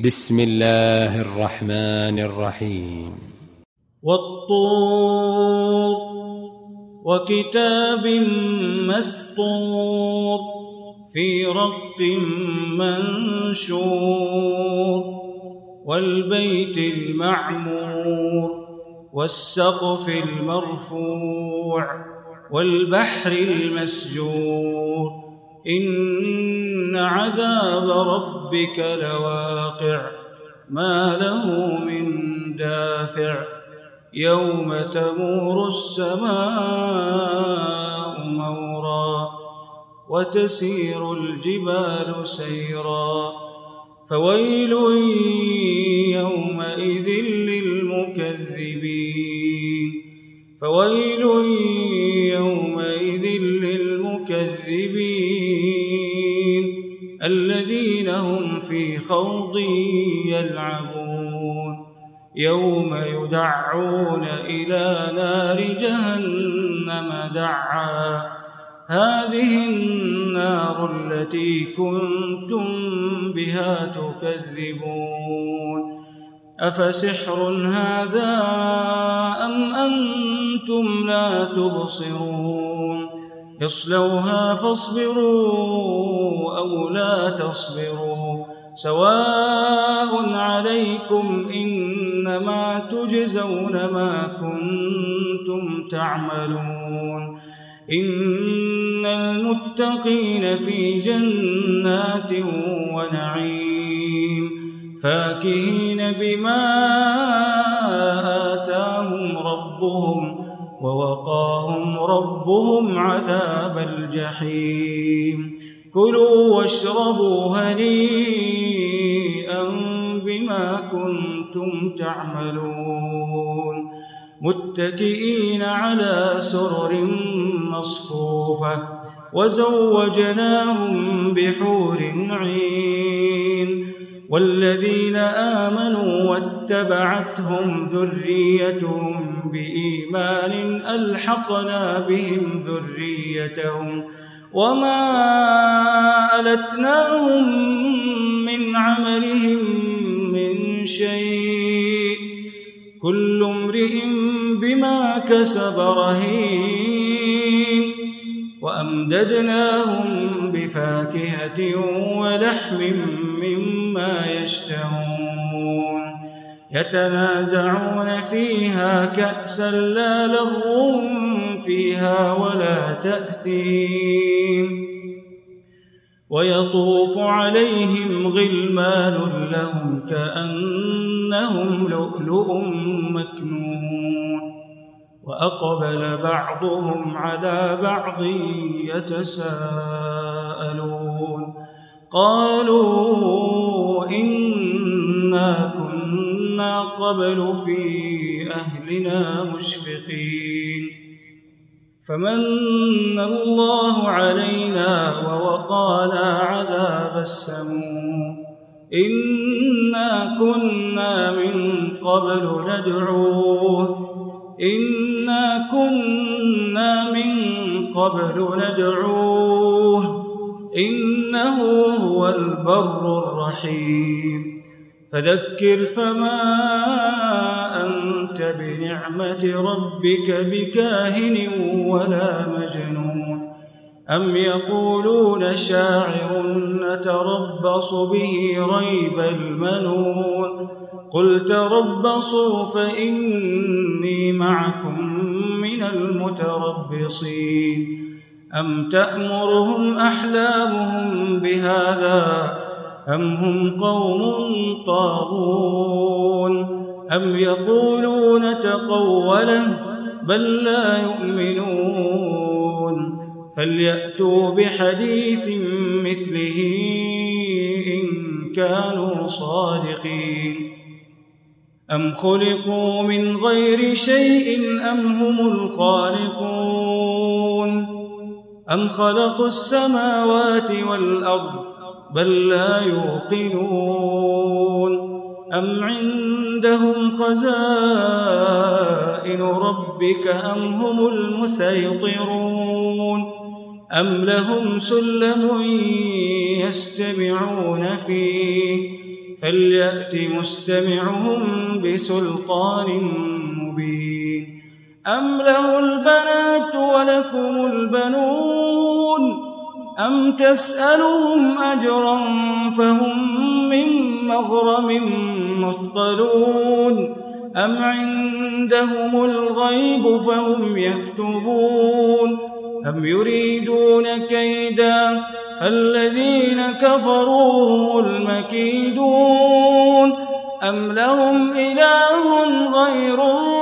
بسم الله الرحمن الرحيم. والطور وكتاب مسطور في رق منشور والبيت المعمور والسقف المرفوع والبحر المسجور إن عذاب ربك لواقع ما له من دافع يوم تمور السماء مورا وتسير الجبال سيرا فويل يومئذ للمكذبين فويل يومئذ للمكذبين الذين هم في خوض يلعبون يوم يدعون إلى نار جهنم دعا هذه النار التي كنتم بها تكذبون أفسحر هذا أم أنتم لا تبصرون اصلوها فاصبروا أو لا تصبروا سواء عليكم إنما تجزون ما كنتم تعملون إن المتقين في جنات ونعيم فاكهين بما آتاهم ربهم ووقاهم ربهم عذاب الجحيم كلوا واشربوا هنيئا بما كنتم تعملون متكئين على سرر مصفوفة وزوجناهم بحور عين والذين آمنوا واتبعتهم ذريتهم بإيمان ألحقنا بهم ذريتهم وما ألتناهم من عملهم من شيء كل امرئ بما كسب رهين وأمددناهم بفاكهة ولحم مما يشتهون يتنازعون فيها كأسا لا لغو فيها ولا تأثيم ويطوف عليهم غلمان لهم كأنهم لؤلؤ مكنون وأقبل بعضهم على بعض يتساءلون قالوا إنا كنا قبل في أهلنا مشفقين فمن الله علينا ووقانا عذاب السموم إنا كنا من قبل ندعوه إنا كنا من قبل ندعوه إنه هو البر الرحيم فذكر فما أنت بنعمة ربك بكاهن ولا مجنون أم يقولون شاعر نتربص به ريب المنون قل تربصوا فإني معكم من المتربصين أم تأمرهم أحلامهم بهذا أم هم قوم طاغون أم يقولون تقوله بل لا يؤمنون فليأتوا بحديث مثله إن كانوا صادقين أم خلقوا من غير شيء أم هم الخالقون أم خلقوا السماوات والأرض بل لا يوقنون أم عندهم خزائن ربك أم هم المسيطرون أم لهم سلم يستمعون فيه فليأت مستمعهم بسلطان مبين أم له البنات ولكم البنون أم تسألهم أجرا فهم من مغرم مثقلون أم عندهم الغيب فهم يكتبون أم يريدون كيدا الذين كفروا هم المكيدون أم لهم إله غير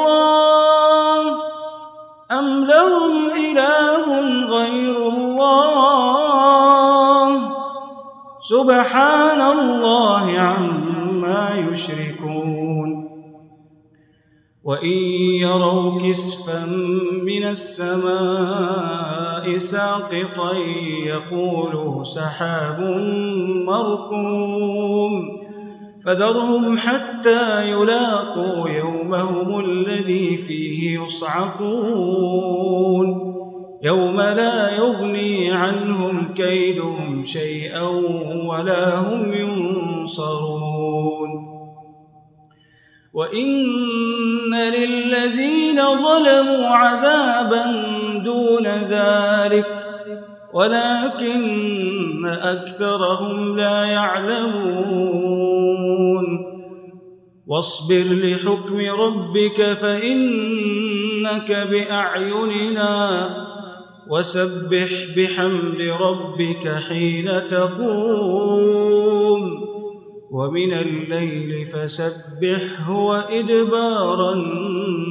الله سبحان الله عما يشركون وإن يروا كسفا من السماء ساقطا يقولوا سحاب مركوم فذرهم حتى يلاقوا يومهم الذي فيه يصعقون يوم لا يغني عنهم كيدهم شيئا ولا هم ينصرون وإن للذين ظلموا عذابا دون ذلك ولكن أكثرهم لا يعلمون واصبر لحكم ربك فإنك بأعيننا وسبح بحمد ربك حين تقوم ومن الليل فسبحه وإدبار النجوم